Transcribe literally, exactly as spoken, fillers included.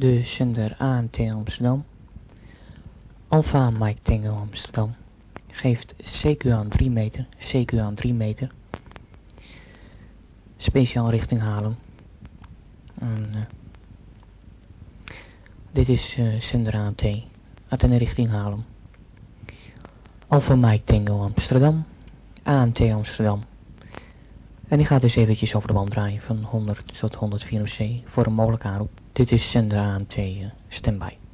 de zender A M T Amsterdam. Alpha Mike Tango Amsterdam geeft C Q aan drie meter, C Q aan drie meter. Speciaal richting Haarlem. En, uh, dit is uh, zender A M T, uit en richting Haarlem. Alpha Mike Tango Amsterdam, A M T Amsterdam. En die gaat dus eventjes over de band draaien van honderd tot honderdvier op C voor een mogelijke aanroep. Dit is zender A M T, uh, standby.